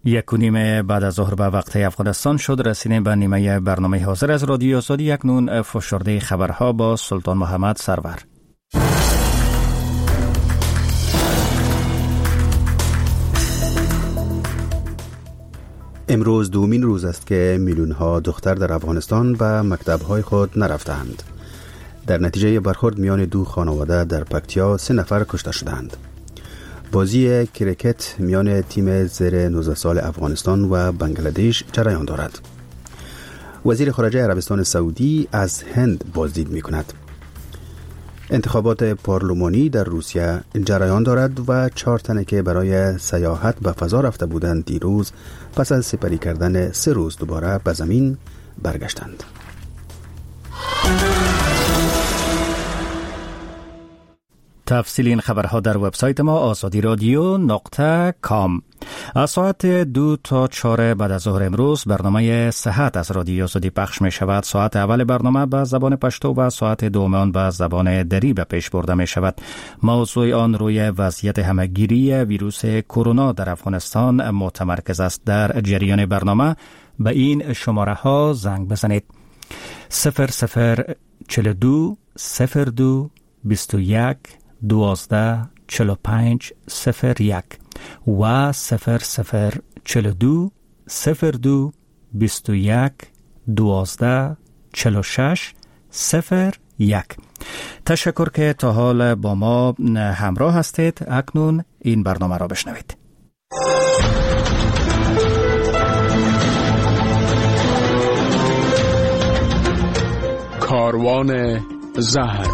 1:30 بعد از ظهر به وقت افغانستان شد. رسیدیم به نیمه برنامه حاضر از رادیو آزادی. اکنون فشرده خبرها با سلطان محمد سرور. امروز دومین روز است که میلیون‌ها دختر در افغانستان به مکتب‌های خود نرفتند. در نتیجه برخورد میان دو خانواده در پکتیا 3 نفر کشته شدند. بازی کریکت میان تیم زیر 19 سال افغانستان و بنگلادش جریان دارد. وزیر خارجه عربستان سعودی از هند بازدید می‌کند. انتخابات پارلمانی در روسیه جریان دارد و 4 تن که برای سیاحت به فضا رفته بودند دیروز پس از سپری کردن 3 روز دوباره به زمین برگشتند. تفصیل این خبرها در وبسایت ما azadiradyo.com. از ساعت 2 تا 4 بعد از ظهر امروز برنامه صحت از رادیو آزادی پخش می شود. ساعت اول برنامه به زبان پشتو و ساعت دوم آن به زبان دری به پیش برده می شود. موضوع آن روی وضعیت همهگیری ویروس کرونا در افغانستان متمرکز است. در جریان برنامه به این شماره ها زنگ بزنید: 0042 02 21 12 45 01 و 0042 02 21 12 46 01. تشکر که تا حال با ما همراه هستید. اکنون این برنامه را بشنوید. کاروان زهر.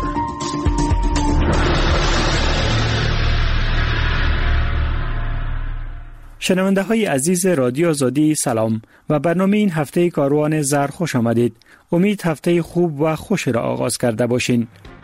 شنونده های عزیز رادیو آزادی سلام و برنامه این هفته کاروان زهر خوش آمدید. امید هفته خوب و خوش را آغاز کرده باشین.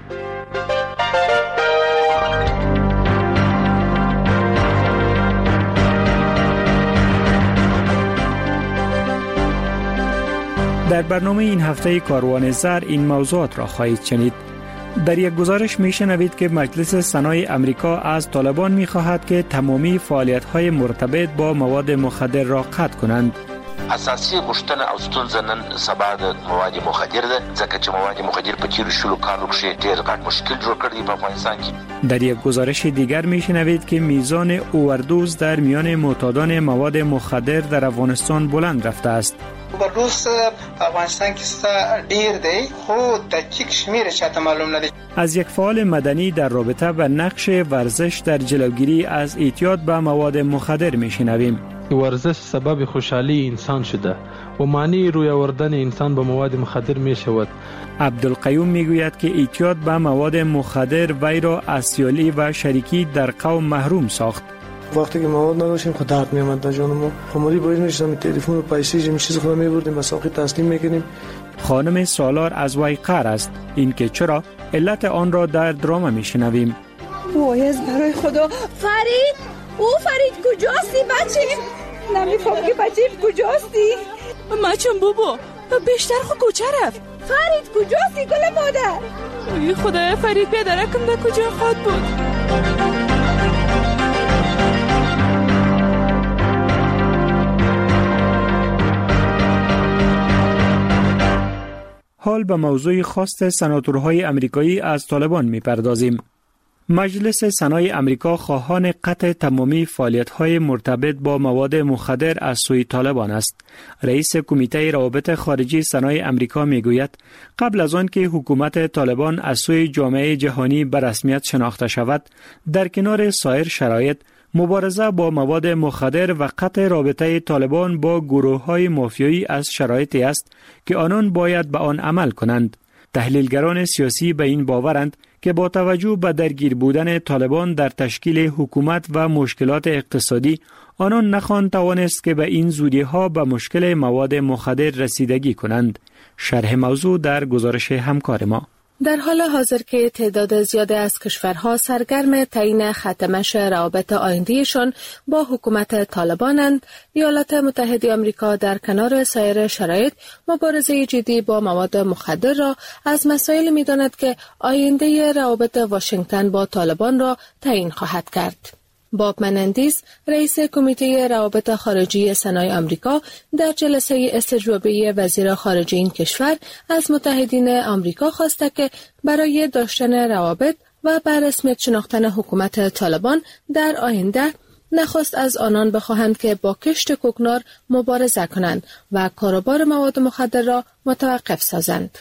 در برنامه این هفته کاروان زهر این موضوعات را خواهید شنید. در یک گزارش میشنوید که مجلس سنای امریکا از طالبان میخواهد که تمامی فعالیت‌های مرتبط با مواد مخدر را قطع کنند. اساسي غشتنه او ستونزه نن سبا د مواد مخدر ده، ځکه چې مواد مخدر په تیرو شلو کالو کې ډېر غټ مشکل جوړ کړی په افغانستان کې. در یک گزارش دیگر میشنوید که میزان اووردوز در میان معتادان مواد مخدر در افغانستان بلند رفته است. اووردوز افغانستان کې ډېر دی، خو دقیق شمیر چاته معلوم نه دی. از یک فعال مدنی در رابطه با نقش ورزش در جلوگیری از اعتیاد به مواد مخدر میشنویم. ورزش سبب خوشحالی انسان شده و معنی روی آوردن انسان به مواد مخدر می شود. عبدالقیوم می گوید که اعتیاد به مواد مخدر وی را از سیالی و شریکی در قوم محروم ساخت. وقتی که مواد نداشتیم خود درد می آمد در جان ما. خماری باید می شدیم تلفن و پیسه جمعی چیز خود می بردیم و ساقی تسلیم می کنیم. خانم سالار از وی قهر است. این که چرا علت آن را در درام می شنویم. وایز برای خدا فرید کجاستی بچه؟ نمیفهم که بچه کجاستی؟ مچم بابا بیشتر خود کجا رفت؟ فرید کجاستی گل مادر؟ اوی خدای فرید پدرکم در کجا خود بود؟ حال به موضوع خواست سناتورهای امریکایی از طالبان می‌پردازیم. مجلس سنای امریکا خواهان قطع تمامی فعالیت‌های مرتبط با مواد مخدر از سوی طالبان است. رئیس کمیته روابط خارجی سنای امریکا میگوید قبل از آن که حکومت طالبان از سوی جامعه جهانی به رسمیت شناخته شود، در کنار سایر شرایط مبارزه با مواد مخدر و قطع رابطه طالبان با گروه‌های مافیایی از شرایطی است که آنان باید به آن عمل کنند. تحلیلگران سیاسی به این باورند که با توجه به درگیر بودن طالبان در تشکیل حکومت و مشکلات اقتصادی، آنان نخواهند توانست که به این زودی‌ها به مشکل مواد مخدر رسیدگی کنند. شرح موضوع در گزارش همکار ما. در حال حاضر که تعداد زیادی از کشورها سرگرم تعیین ختمش روابط آینده‌شان با حکومت طالبانند، ایالات متحده آمریکا در کنار سایر شرایط مبارزه جدی با مواد مخدر را از مسائل می‌داند که آینده روابط واشنگتن با طالبان را تعیین خواهد کرد. باب منندیز رئیس کمیته روابط خارجی سنای آمریکا در جلسه استجوابی وزیر خارجه این کشور از متحدین آمریکا خواسته که برای داشتن روابط و بر رسمیت شناختن حکومت طالبان در آینده نخست از آنان بخواهند که با کشت کوکنار مبارزه کنند و کاروبار مواد مخدر را متوقف سازند.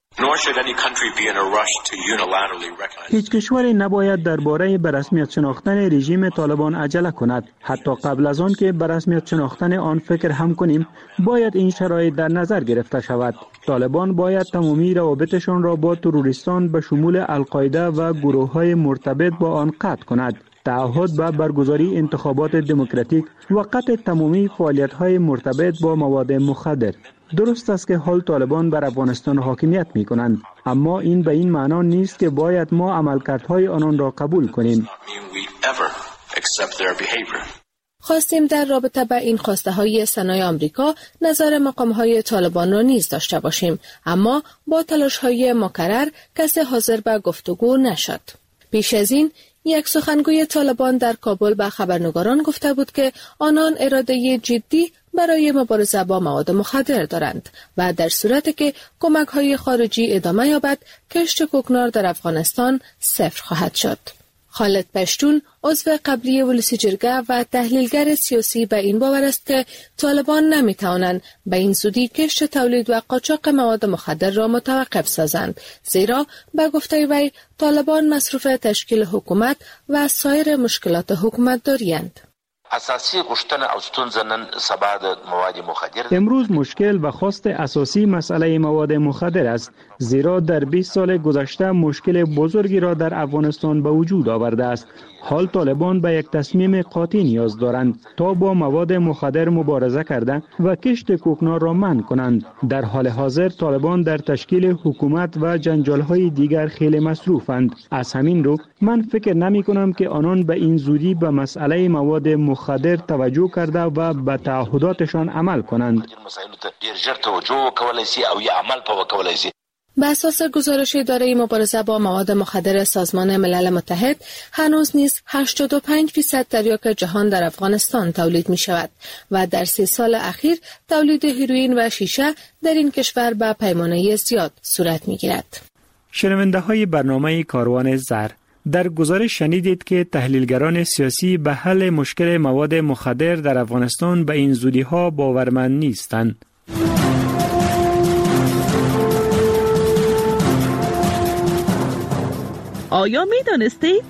هیچ کشوری نباید درباره به رسمیت شناختن رژیم طالبان عجله کند. حتی قبل از آن که به رسمیت شناختن آن فکر هم کنیم، باید این شرایط در نظر گرفته شود. طالبان باید تمامی روابطشان را با تروریستان به شمول القاعده و گروه‌های مرتبط با آن قطع کند. تعهد به برگزاری انتخابات دموکراتیک و قطع تمامی فعالیت‌های مرتبط با مواد مخدر. درست است که حال طالبان بر افغانستان حاکمیت می‌کنند، اما این به این معنا نیست که باید ما عملکردهای آنان را قبول کنیم. خواستیم در رابطه با این خواسته‌های سنای آمریکا نظر مقام‌های طالبان را نیز داشته باشیم، اما با تلاش‌های مکرر کسی حاضر به گفتگو نشد. پیش از این یک سخنگوی طالبان در کابل به خبرنگاران گفته بود که آنان اراده جدی برای مبارزه با مواد مخدر دارند و در صورتی که کمک‌های خارجی ادامه یابد، کشت کوکنار در افغانستان صفر خواهد شد. خالد پشتون، عضو قبلی ولسی جرگه و تحلیلگر سیاسی، به این باور است که طالبان نمی‌توانند به این زودی کشت تولید و قاچاق مواد مخدر را متوقف سازند، زیرا به گفته وی طالبان مصروف تشکیل حکومت و سایر مشکلات حکومت داری‌اند. اساسی غشتن او ستونزه نن سبا د مواد مخدر. امروز مشکل و خواست اساسی مسئله مواد مخدر است، زیرا در 20 سال گذشته مشکل بزرگی را در افغانستان به وجود آورده است. حال طالبان به یک تصمیم قاطع نیاز دارند تا با مواد مخدر مبارزه کرده و کشت کوکنار را منع کنند. در حال حاضر طالبان در تشکیل حکومت و جنجال‌های دیگر خیلی مصروفند. از همین رو من فکر نمی کنم که آنان به این زودی به مسئله مواد مخدر توجه کرده و به تعهداتشان عمل کنند. به اساس گزارش اداره مبارزه با مواد مخدر سازمان ملل متحد، هنوز نیز 85% تریاک جهان در افغانستان تولید می شود و در 3 سال اخیر تولید هیروئین و شیشه در این کشور به پیمانه زیاد صورت می گیرد. شنونده های برنامه کاروان زر، در گزارش شنیدید که تحلیلگران سیاسی به حل مشکل مواد مخدر در افغانستان به این زودی ها باورمند نیستند. آیا می دانستید؟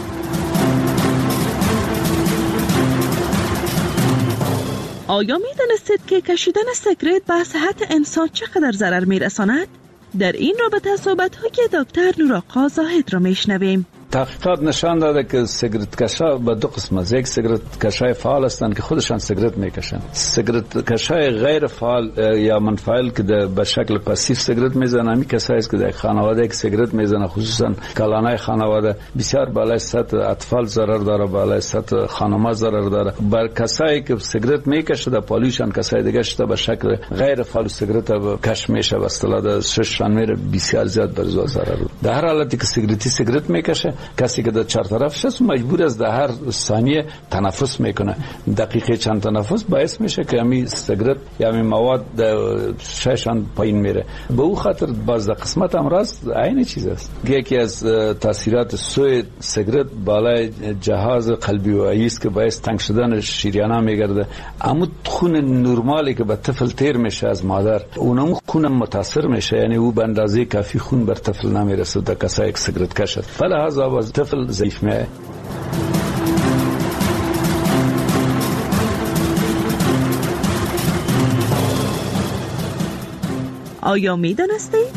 آیا می دانستید که کشیدن سیگارت به صحت انسان چقدر ضرر می رساند؟ در این رابطه صحبت‌های دکتر نورآقا زاهد را میشنویم. تحقیقات نشان داده که سیگارت کشا به 2 قسم است. یک سیگارت کشای فعال هستند که خودشان سیگارت میکشند. سیگارت کشای غیر فعال یا منفعل که به شکل پاسیو سیگارت میزنند، همین کسایی است که در خانواده یک سیگارت میزنند، خصوصا کلانای خانواده، بسیار بالای سطح اطفال ضرر داره، بالای سطح خانم‌ها ضرر داره. بر کسایی که سیگارت میکشند در پالیوشن، کسای دیگه شده به شکل غیر فعال سیگارت کش میشه، به اصطلاح ششان میره، بسیار زیاد بر ضرر. در هر حالتی که سیگارت میکشه، کسی که در 4 طرفش است مجبور است در هر ثانیه تنفس میکنه. دقیقه چند تنفس باعث میشه که همین سیگارت یا همین مواد ششان پایین میره. به او خاطر باز در قسمت امراض عین چیز است. یکی از تاثیرات سوی سیگارت بالای جهاز قلبی و عضوی است که باعث تنگ شدن شریان‌ها میگرده. اما خون نرمالی که به طفل تیر میشه از مادر، اونم خون متاثر میشه، یعنی او به اندازه کافی خون بر طفل نمیرسه در کسایی که سیگارت کشد. فلهذا باز طفل ضعیف میشه. آیا می دانستید؟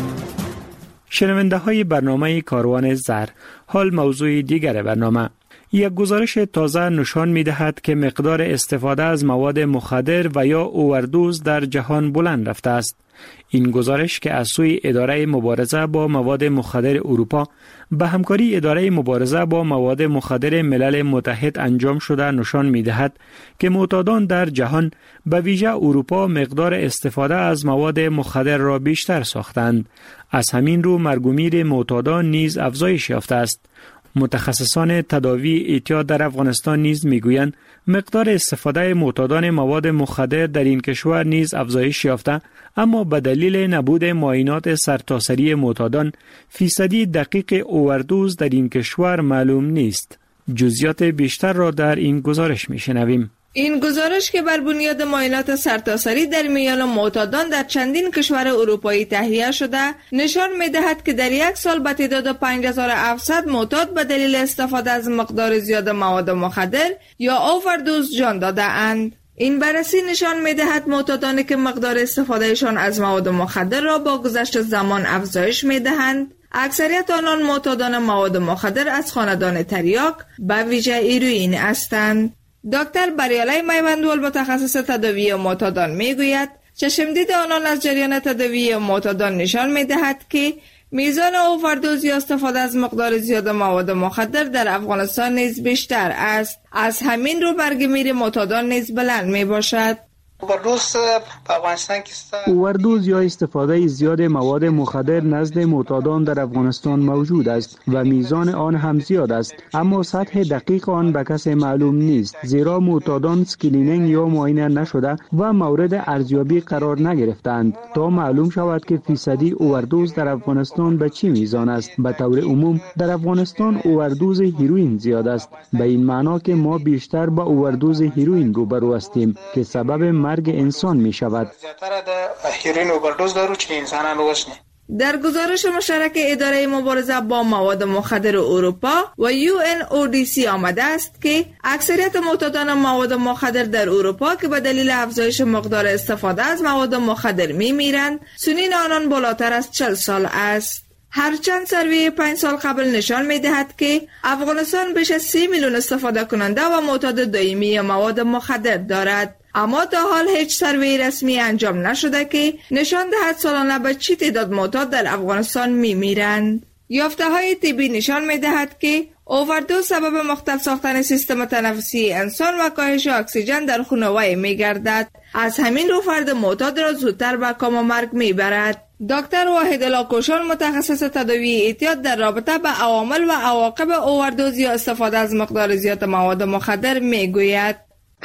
شنونده های برنامه کاروان زر، حال موضوع دیگر برنامه. یک گزارش تازه نشان می‌دهد که مقدار استفاده از مواد مخدر و یا اووردوز در جهان بلند رفته است. این گزارش که از سوی اداره مبارزه با مواد مخدر اروپا به همکاری اداره مبارزه با مواد مخدر ملل متحد انجام شده نشان می‌دهد که معتادان در جهان به ویژه اروپا مقدار استفاده از مواد مخدر را بیشتر ساختند. از همین رو مرگ و میر معتادان نیز افزایش یافته است. متخصصان تداوی اعتیاد در افغانستان نیز میگویند مقدار استفاده معتادان مواد مخدر در این کشور نیز افزایش یافته، اما به دلیل نبود معاینات سرتاسری معتادان فیصدی دقیق اووردوز در این کشور معلوم نیست. جزئیات بیشتر را در این گزارش میشنویم. این گزارش که بر بنیاد معاینات سرتاسری در میان معتادان در چندین کشور اروپایی تهیه شده نشان می‌دهد که در یک سال به تعداد 5700 معتاد به دلیل استفاده از مقدار زیاد مواد مخدر یا اووردوز جان داده اند. این بررسی نشان می‌دهد معتادانی که مقدار استفادهشان از مواد مخدر را با گذشت زمان افزایش می‌دهند، اکثریت آنان معتادان مواد مخدر از خاندان تریاک به ویژه هیروئین هستند. دکتر بریالی میوندول متخصص تداوی معتادان میگوید چشمدید آنان از جریان تداوی معتادان نشان میدهد که میزان اووردوز یا استفاده از مقدار زیاد مواد مخدر در افغانستان نیز بیشتر است. از همین رو مرگ میر معتادان نیز بلند می باشد. اووردوز یا استفاده زیاد مواد مخدر نزد معتادان در افغانستان موجود است و میزان آن هم زیاد است، اما سطح دقیق آن به کسی معلوم نیست، زیرا معتادان اسکرینینگ یا معاینه نشده و مورد ارزیابی قرار نگرفتند تا معلوم شود که فیصدی اووردوز در افغانستان به چه میزان است. به طور عموم در افغانستان اووردوز هیروئین زیاد است، به این معنا که ما بیشتر با اووردوز هیروئین روبرو هستیم که سبب مرگ انسان می شود. در گزارش مشترک اداره مبارزه با مواد مخدر اروپا و UNODC آمده است که اکثریت معتادان مواد مخدر در اروپا که به دلیل افزایش مقدار استفاده از مواد مخدر می میرند، سنین آنان بالاتر از 40 سال است. هرچند سروی 5 سال قبل نشان می دهد که افغانستان بیش از 30 میلیون استفاده کننده و معتاد دائمی مواد مخدر دارد، اما تا حال هیچ سروی رسمی انجام نشده که نشان دهد سالانه به چه تعداد معتاد در افغانستان می میرند. یافته های طبی نشان می دهد که اووردوز سبب مختل ساختن سیستم تنفسی انسان و کاهش اکسیژن در خون وی می گردد. از همین رو فرد معتاد را زودتر به کام و مرگ می برد. دکتر واحدالله کوشان متخصص تداوی اعتیاد در رابطه به عوامل و عواقب اووردوز یا استفاده از مقدار زیاد مواد مخدر می گوید.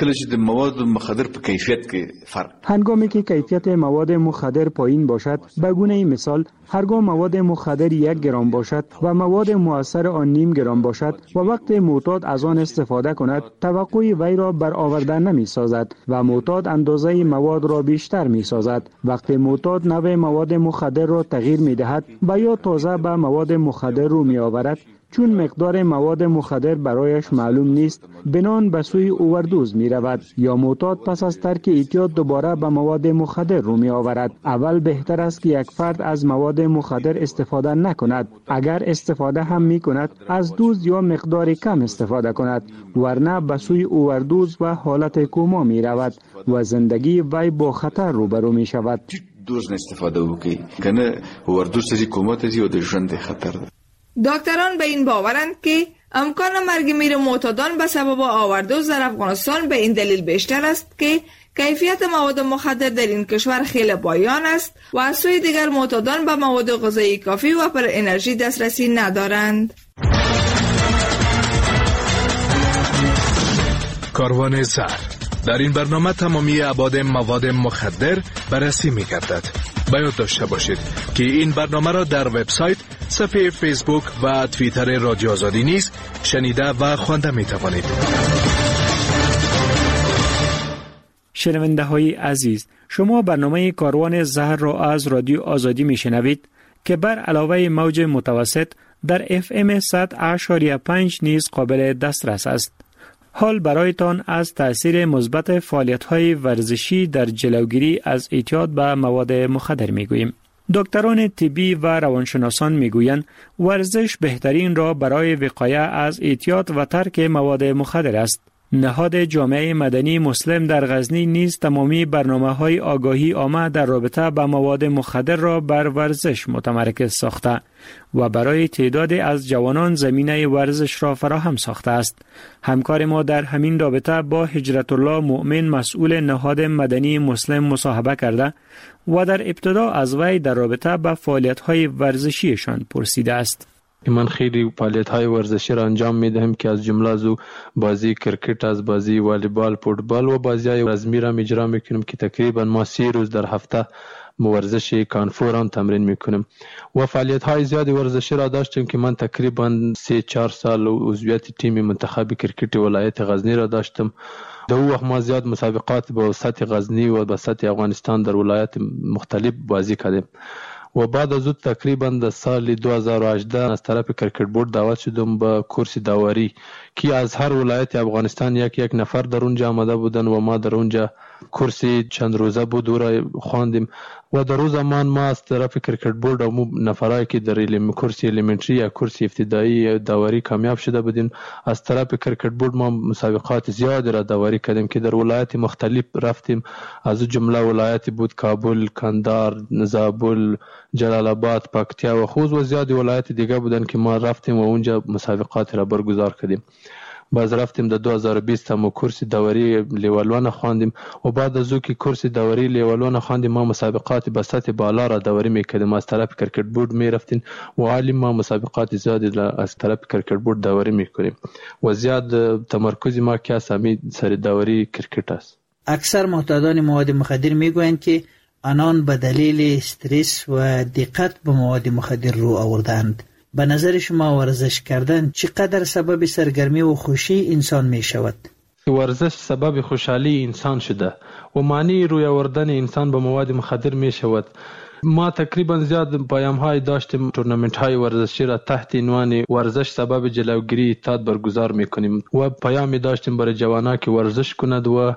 مواد مخدر په کیفیت کې فرق. هنگامی که کیفیت مواد مخدر پایین باشد، به گونه مثال هرگاه مواد مخدر 1 گرم باشد و مواد مؤثر آن نیم گرم باشد و وقت معتاد از آن استفاده کند، توقع وی را برآورده نمی سازد و معتاد اندازه مواد را بیشتر می سازد. وقتی معتاد نوع مواد مخدر را تغییر می دهد و یا تازه به مواد مخدر رو می آورد، چون مقدار مواد مخدر برایش معلوم نیست، بنان به سوی اووردوز می رود یا معتاد پس از ترک اعتیاد دوباره به مواد مخدر رو می آورد. اول بهتر است که یک فرد از مواد مخدر استفاده نکند. اگر استفاده هم می کند، از دوز یا مقدار کم استفاده کند، ورنه به سوی اووردوز و حالت کوما می رود و زندگی وی با خطر روبرو می شود. دوز استفاده وکړي کنه اووردوز ته کوما ته او د ژوند خطر ده. دکتران به این باورند که امکان مرگ میر معتادان به سبب اووردوز در افغانستان به این دلیل بیشتر است که کیفیت مواد مخدر در این کشور خیلی پایان است و از سوی دیگر معتادان به مواد غذایی کافی و پر انرژی دسترسی ندارند. کاروان زهر. در این برنامه تمامی ابعاد مواد مخدر بررسی می‌گردد. باید داشته باشید که این برنامه را در وبسایت، صفحه فیسبوک و توییتر رادیو آزادی نیز شنیده و خوانده می توانید. شنونده های عزیز، شما برنامه کاروان زهر را از رادیو آزادی می شنوید که بر علاوه موج متوسط در FM 100.5 نیز قابل دسترس است. حال برایتان از تأثیر مثبت فعالیت‌های ورزشی در جلوگیری از اعتیاد به مواد مخدر می‌گوییم. دکتران طبی و روانشناسان میگویند ورزش بهترین راه برای وقایه از اعتیاد و ترک مواد مخدر است. نهاد جامعه مدنی مسلم در غزنی نیز تمامی برنامه‌های آگاهی عامه در رابطه با مواد مخدر را بر ورزش متمرکز ساخته و برای تعدادی از جوانان زمینه ورزش را فراهم ساخته است. همکار ما در همین رابطه با هجرت الله مؤمن مسئول نهاد مدنی مسلم مصاحبه کرده و در ابتدا از وی در رابطه با فعالیت‌های ورزشیشان پرسیده است. من خیلی فعالیت‌های ورزشی را انجام می‌دهم که از جمله از بازی کرکت، از بازی والیبال، فوتبال و بازی‌های رزمی را اجرا می‌کنم که تقریبا ما 3 روز در هفته ورزش کانفور هم تمرین می‌کنم و فعالیت‌های زیادی ورزشی را داشتم که من تقریبا 3-4 سال عضویت تیم منتخب کرکت ولایت غزنی را داشتم. در اون وقت ما زیاد مسابقات با سطح غزنی و با سطح افغانستان در ولایت مختلف بازی کردیم و بعد از اون تقریبا در سال 2018 از طرف کرکت بورد دعوت شدم به کورس داوری که از هر ولایت افغانستان یک نفر در اونجا آمده بودن و ما در اونجا کورس چند روزه بود و را خواندیم و در روز زمان ما از طرف کرکت بورد و نفرایی که در کورس الیمنتری یا کورس ابتدایی داوری کامیاب شده بودیم از طرف کرکت بورد ما مسابقات زیاد را داوری کردیم که در ولایت مختلف رفتیم. از جمله ولایت بود کابل، کندهار، زابل، جلال آباد، پکتیا و خوست و زیاد ولایت دیگه بودن که ما رفتیم و اونجا مسابقات را برگزار کردیم. باز رفتیم در 2020 هم کورس داوری لیول 1 خواندیم و بعد از او که کورس داوری لیول 1 خواندیم ما مسابقات به سطح بالا را داوری میکردیم. از طرف کرکت بورد میرفتیم و حالی ما مسابقات زیادی از طرف کرکت بورد داوری میکنیم و زیاد تمرکز ما که همین سر داوری کرکت است. اکثر معتادان مواد مخدر میگویند که آنان به دلیل استرس و دقت به مواد مخدر رو آوردند. به نظر شما ورزش کردن چقدر سبب سرگرمی و خوشی انسان می شود؟ ورزش سبب خوشحالی انسان شده و معنی روی آوردن انسان به مواد مخدر می شود. ما تقریبا زیاد پیام‌های داشتیم تورنمنت‌های ورزشی را تحت عنوان ورزش سبب جلوگیری اعتیاد برگزار می‌کنیم و پیامی داشتیم برای جوانان که ورزش کند و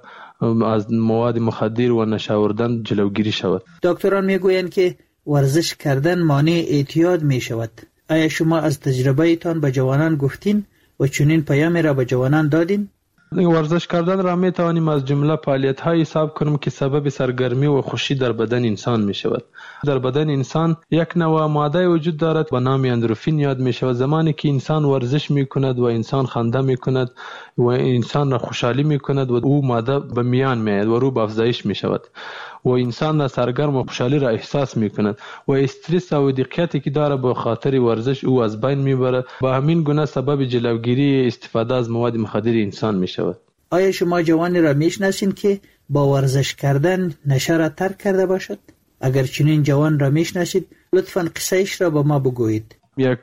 از مواد مخدر و نشه آوردن جلوگیری شود. دکتران میگویند که ورزش کردن مانع اعتیاد می شود. آیا شما از تجربه ایتان به جوانان گفتین و چنین پیامی را به جوانان دادین؟ ورزش کردن را می توانیم از جمله فعالیت‌های حساب کنیم که سبب سرگرمی و خوشی در بدن انسان می شود. در بدن انسان یک نوع ماده وجود دارد به نام اندروفین یاد می شود. زمانی که انسان ورزش می کند و انسان خنده می کند و انسان را خوشحالی می کند و او ماده به میان می آید و رو به افزایش می شود و انسان را سرگرم و خوشحالی را احساس می کند و استرس و دقتی که داره به خاطر ورزش او از بین می برد. با همین گونه سبب جلوگیری استفاده از مواد مخدر انسان می شود. آیا شما جوانی را میشناسین که با ورزش کردن نشه را ترک کرده باشد؟ اگر چنین جوان را میشناسید لطفاً قصه‌اش را با ما بگویید. یک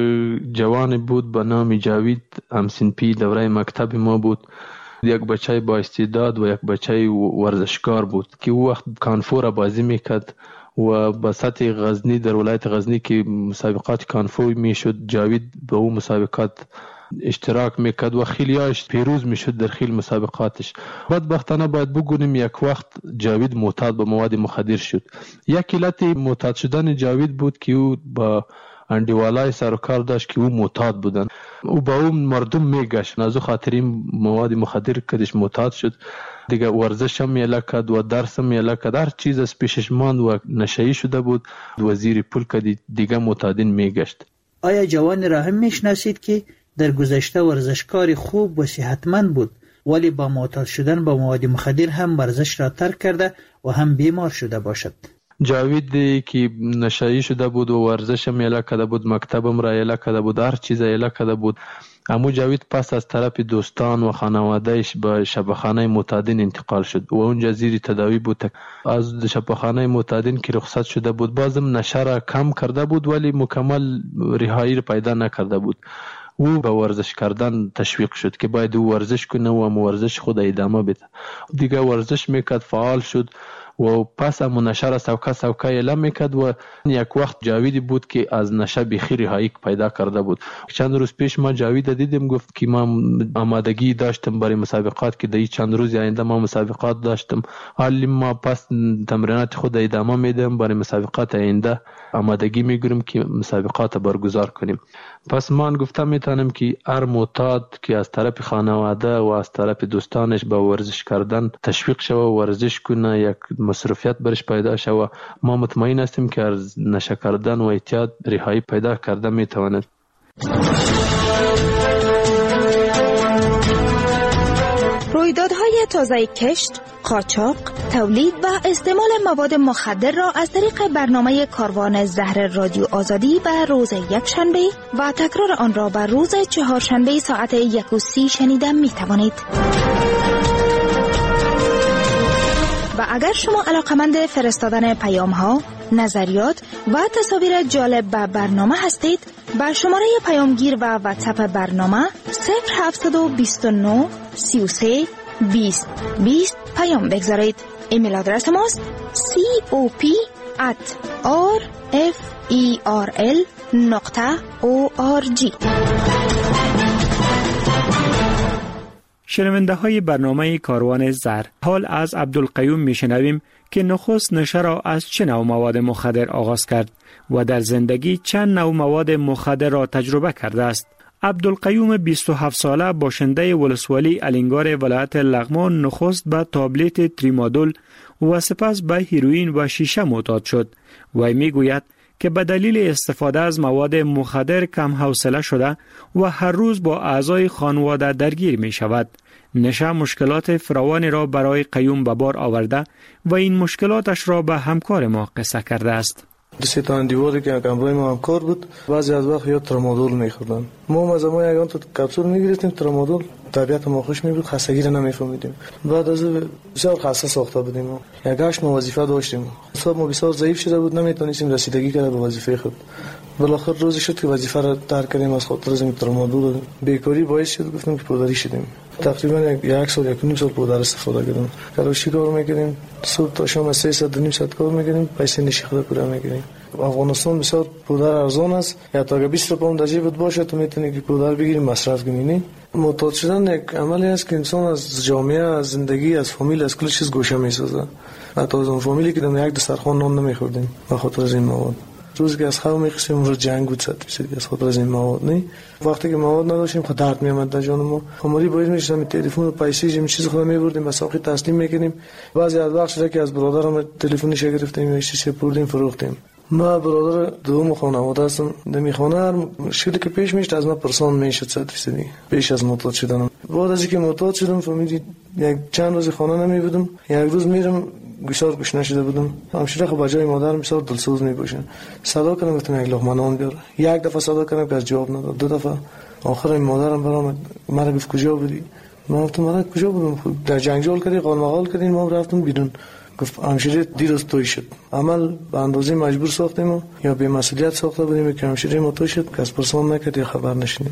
جوان بود به نام جاوید، همسنپی دوره مکتب ما بود. یک بچه با استعداد و یک بچه ورزشکار بود که او وقت کانفور بازی میکرد و به سطح غزنی در ولایت غزنی که مسابقات کانفور میشد جاوید به اون مسابقات اشتراک میکرد و خیلیاش پیروز میشد در خیلی مسابقاتش. بدبختانه باید بگوییم یک وقت جاوید معتاد به مواد مخدر شد. یک علت معتاد شدن جاوید بود که او با اندیوالای سرکار داشت که او معتاد بودن. او با اون مردم میگشت از خاطر این مواد مخدر کدش معتاد شد. دیگه ورزش هم میله کرد و درس هم میله کرد. هر چیز از پیشش ماند و نشهی شده بود و زیر پول که دیگه معتادین میگشت. آیا جوان را هم میشناسید که در گذشته ورزشکار خوب و صحتمند بود ولی با معتاد شدن با مواد مخدر هم ورزش را ترک کرده و هم بیمار شده باشد؟ جاوید که نشایی شده بود و ورزش هم یله کرده بود، مکتبم را یله کرده بود، هر چیز یله کرده بود. اما جاوید پس از طرف دوستان و خانوادهش به شبخانه معتادین انتقال شد و اونجا زیر تداوی بود. از شبخانه معتادین که رخصت شده بود بازم نشه را کم کرده بود ولی مکمل رهایی را پیدا نکرده بود. او به ورزش کردن تشویق شد که باید او ورزش کنه و ورزش خود ادامه بده. دیگه ورزش میکرد، فعال شد و پس همون نشه را سوکه اعلام میکرد و یک وقت جاویدی بود که از نشه بخیر رهایی پیدا کرده بود. چند روز پیش ما جاوید دیدیم، گفت که ما آمادگی داشتم برای مسابقات که در چند روز آینده ما مسابقات داشتم، حالی ما پس تمرینات خود ادامه میدیم، برای مسابقات آینده آمادگی میگیریم که مسابقات برگزار کنیم. پس من گفتم میتونم که هر معتاد که از طرف خانواده و از طرف دوستانش به ورزش کردن تشویق شوه، ورزش کنه، یک مصروفیت برش پیدا شوه. ما مطمئن هستیم که از نشه کردن و اعتیاد رهایی پیدا کرده میتواند. رویدادهای تازه کشت، قاچاق، تولید و استعمال مواد مخدر را از طریق برنامه کاروان زهر رادیو آزادی به روز یکشنبه و تکرار آن را به روز چهارشنبه ساعت 1:30 شنیده می توانید. و اگر شما علاقمند فرستادن پیام ها، نظریات و تصاویر جالب به برنامه هستید، بر شماره پیامگیر و واتساپ برنامه 0729 33 20 20 پیام بگذارید. ایمیل آدرس ماست cop@referl.org. شنونده های برنامه کاروان زر، حال از عبدالقیوم میشنویم که نخست نشه را از چه نوع مواد مخدر آغاز کرد و در زندگی چند نوع مواد مخدر را تجربه کرده است. عبدالقیوم 27 ساله باشنده ولسوالی الینگار ولایت لغمان نخست به تابلت تریمادول و سپس به هیروئین و شیشه معتاد شد و میگوید که به دلیل استفاده از مواد مخدر کم حوصله شده و هر روز با اعضای خانواده درگیر می شود. نشه مشکلات فراوانی را برای قیوم به بار آورده و این مشکلاتش را به همکار ما قصه کرده است. دوستان دیواری که همراه ما همکار بود، بعضی از وقت یا ترامادول می‌خوردن. ما از ما یگان تو کپسول می‌گرفتیم ترامادول، طبیعت ما خوش می‌بود، خستگی را نمی‌فهمیدیم. بعد از بسیار خسته ساخته بودیم. یک هشت ما وظیفه داشتیم. حساب ما بسیار ضعیف شده بود، نمی‌تونستیم رسیدگی کنیم به وظیفه خود. بالاخره روزی شد که وظیفه را ترک کردیم از خاطر از ترامادول. بیکاری باعث شد گفتیم که پودری شدیم. تقریبا یک سال یک نیم سال پودر استفاده کردیم. کارشی کار می‌کردیم، صبح تا شام 300 ساعت کار می‌کردیم، پیسه نشخده پودر می‌کردیم. افغانستان بسیار پودر ارزان است، یا تا اگه 20 پوند در جیبت باشه تو میتونی که پودر بگیری مصرف کنی. معتاد شدن یک عملی است که انسان از جامعه، از زندگی، از فامیل، از کل چیز گوشه میسازه. حتی از اون فامیلی که در یک دسترخوان نان نمیخوردیم به خاطر از این مواد. روزی که از خواب میخواستیم اون رو جنگ بود 100% از خاطر از این مواد. نه وقتی که مواد نداشتیم خود درد میامد در جان ما. خماری باید میشدم تلفن و پیسه این چیز خود میبردیم به ساقی تسلیم میکنیم. بعضی از وقت شده که از برادرم تلفنش گرفتیم یا چیزی بردیم فروختیم. ما برادر دوم خانواده هستم. در خانه مشکلی که پیش میشد از ما پرسان میشد 100%. پیش از معتاد شدنم. بعد از اینکه معتاد شدم فهمیدید یک چند روز خانه نمی بودم. یک روز میرم بسیار گشنه شده بودم. همشیره خب بجای مادرم بسیار دلسوز می صدا کردم گفتم یک لقمه نان بیار. یک دفعه صدا کردم که از جواب نداد. دو دفعه آخر مادرم برام مرا گفت کجا بودی؟ من گفتم مرا کجا بودم؟ در جنگجول کردی، قالمقال کردین، ما رفتم بیرون. گفت همشیره دیروز توی شد. عمل به اندازه مجبور ساختیم یا به مسئولیت ساخته بودیم که همشیره ما توی شد که از پرسان نکرد یا خبر نشنیم.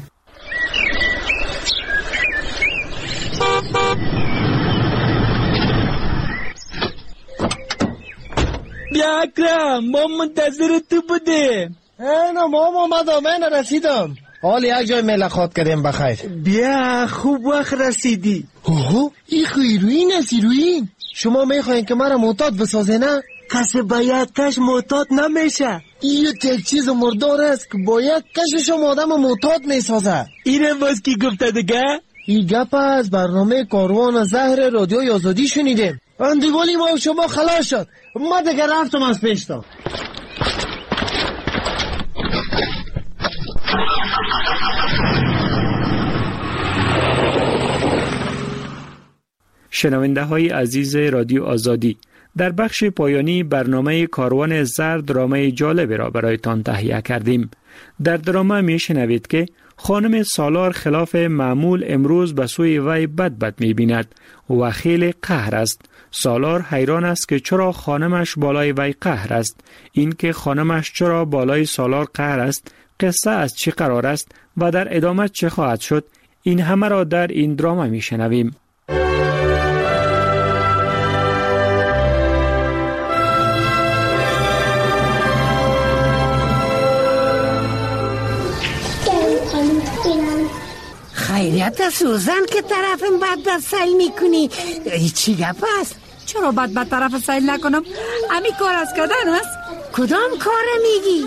بیا اکرم، ما منتظر تو بودیم. نه مام آمدم، من رسیدم. حال یک جای ملاقات کردیم بخیر. بیا خوب وقت رسیدی. اوه این هیروئین است. هیروئین شما میخواین که مرا معتاد بسازه نه؟ کسی با یک کش معتاد نمیشه. این یک چیز مردار است که با یک کشش آدم معتاد میسازه. اینه باز کی گفته دیگه؟ این گپ از برنامه کاروان زهر رادیوی آزادی شنیدیم. اندیوالی ما شما خلاص شد. ما دیگه رفتم از پیشتا. شنونده های عزیز رادیو آزادی، در بخش پایانی برنامه کاروان زر درامه جالبی را برایتان تهیه کردیم. در درامه می شنوید که خانم سالار خلاف معمول امروز به سوی وی بد می بیند و خیلی قهر است. سالار حیران است که چرا خانمش بالای وی قهر است. این که خانمش چرا بالای سالار قهر است، قصه از چی قرار است و در ادامه چه خواهد شد، این همه را در این درامه می شنویم. خیریت سوزن که طرفم بد سیل میکنی. چی گپ است؟ چرا بد طرف سیل نکنم؟ امی کار از کردن است. کدام کار میگی؟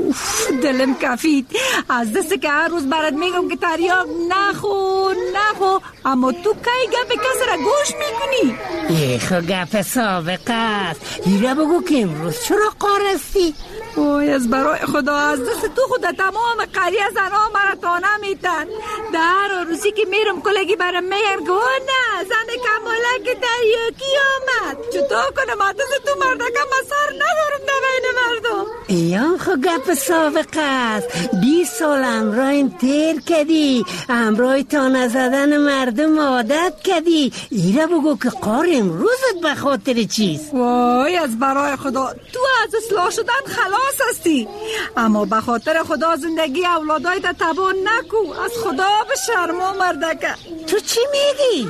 دلم کفید از دست که هر روز برات میگم که تریاک نخو اما تو کی گپ کس را گوش میکنی؟ خو گپ سابقه است. ایره بگو که امروز چرا قارستی؟ اوی از برای خدا از دست تو خود تمام قریه زنها مرا تانه میتن. در روزی که میرم کلگی برم میگم که نه زن کمالک تریاکی آمد. چطور کنم از دست تو مردکم مسار ندارم در بین مردم. ایام خو گپ سابقه است. 20 سال امراین تیر کردی، امرای تانه زدن مردم عادت کردی. ایره بگو که قار امروزت به خاطر چیست؟ وای از برای خدا تو از اصلاح شدن خلاص هستی، اما به خاطر خدا زندگی اولادای تا تباه نکو. از خدا به شرما مردکه. تو چی میگی؟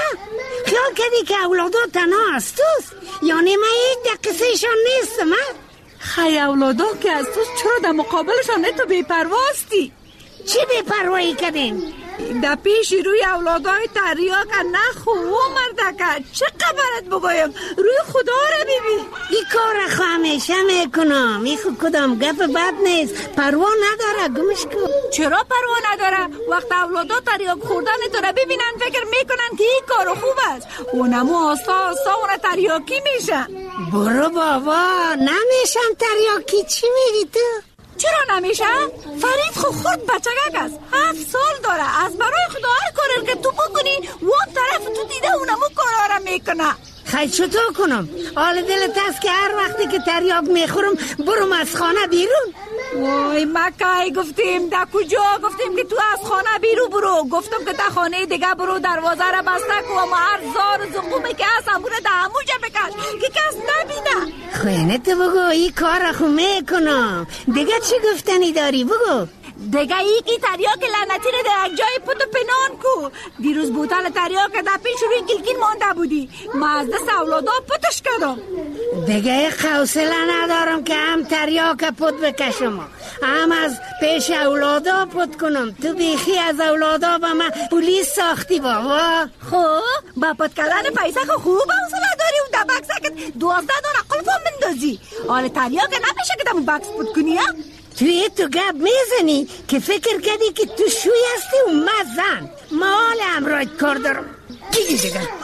خیال کردی که اولادا تنها از توست؟ یعنی من یک دقیقهشان نیستم؟ خی اولادا که از توست چرا در مقابلشان تو بی‌پرواستی؟ چی بی‌پروایی کردیم؟ در پیش روی اولادای تریاک نخو مردکه. چه قبرت بگویم؟ روی خدا را ببین. این کار خو همیشه میکنم. این خو کدام گپ بد نیست. پروا نداره. گمش کن. چرا پروا نداره؟ وقت اولادا تریاک خوردن تو را ببینن فکر میکنن که این کار خوب است. اونمو آستا اونا تریاکی میشن. برو بابا نمیشن تریاکی. چی میگی تو؟ چرا نمیشه؟ فرید خورد بچگک است. 7 سال داره. از برای خدا هر کاری که تو بکنی وان طرف تو دیده اونمو کارا را میکنه. خیلی چطور کنم؟ حال دلت هست که هر وقتی که تریاک میخورم برم از خانه بیرون؟ وای مکای گفتیم در کجا گفتیم که تو از خانه بیرون برو. گفتم که در خانه دیگه برو دروازه را بسته کو و هر زار و زقومی که هست همونه در هموجه بکش که کس نبینه. خوینه تو بگو این کار خو میکنم. دیگه چی گفتنی داری بگو؟ دیگه یکی تریاک لعنتی رو در جای پت و پنان کو. دیروز بوتل تریاک در پیش روی گلگین مانده بودی. ما از دست اولادا پتش کردم. دیگه حوصله ندارم که هم تریاک پت بکشم هم از پیش اولادا پت کنم. تو بیخی از اولادا با من پولیس ساختی بابا. خب با پت کردن پیسه خوب حوصله داری اون در بکسه 12 دانه قلب هم مندازی. حال تریاک نمیشه که دمون بکس پت کنی ها؟ توی تو گپ میزنی که فکر کردی که تو شوی هستی و من زن. ما حال امرایت کار دارم. دیگه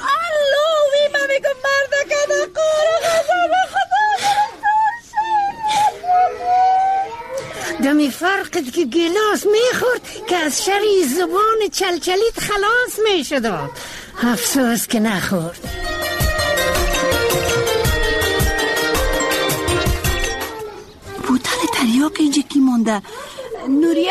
اللوی من میگم مرده که نکارو غزر خدا دمی فرقت که گلاس میخورد که از شری زبان چلچلیت خلاص میشد. افسوس که نخورد. بوتل تریاک اینجا کی مونده؟ نوریا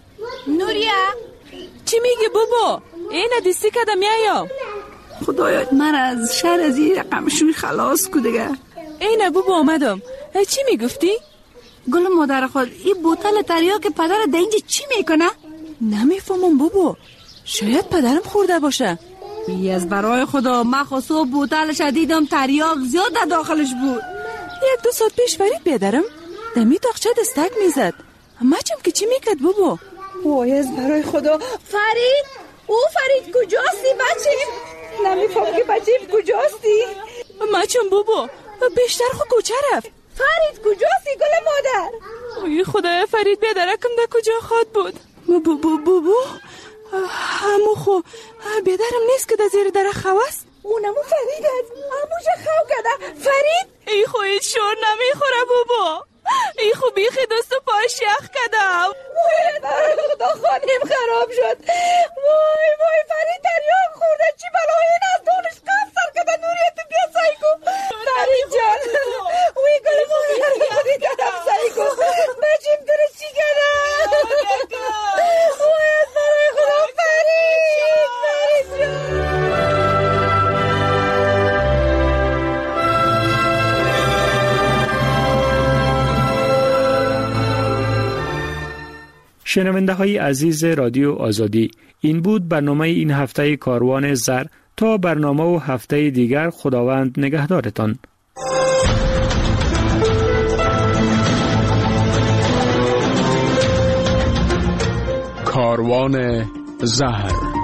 چی میگی بابا؟ این دیستی کدم میایم. خدایا من از شر از این رقم شوی خلاص کو دیگه. این بابا آمدم. چی میگفتی؟ گل مادر خود این بوتل تریاک پدر در اینجا چی میکنه؟ نمیفهمم بابا. شاید پدرم خورده باشه. از برای خدا من خواستو بوتلش دیدم تریاک زیاد در داخلش بود. 1-2 ساعت پیش فرید بیادرم دمی داغچه دستک میزد. مچم که چی میکرد بابا؟ وای از برای خدا فرید کجاستی بچیم؟ نمیفهم که بچیم کجاستی؟ مچم بابا بیشتر خود کوچه رفت. فرید کجاستی گل مادر؟ اوی خدای فرید بیادرکم در کجا خواد بود؟ بابا همو خو بیادرم نیست که در زیر در خواست؟ اونمو فرید هست. هموشه خو کده فرید؟ ای خو هیچ شور نمیخوره بابا. ای خو بیخی دست و پای شیخ کدم. وای برای خدا خانیم خراب شد. وای فرید تریاک خورده. چی بلای این از دانش کف سر کده نوریت بیا سعی کن. فرید جان وی گل مادر خودی کدم سعی کن. بچیم داره چی کدم. وای از برای خدا فرید جان. شنونده های عزیز رادیو آزادی، این بود برنامه این هفته کاروان زر. تا برنامه و هفته دیگر خداوند نگهدارتان. کاروان زهر.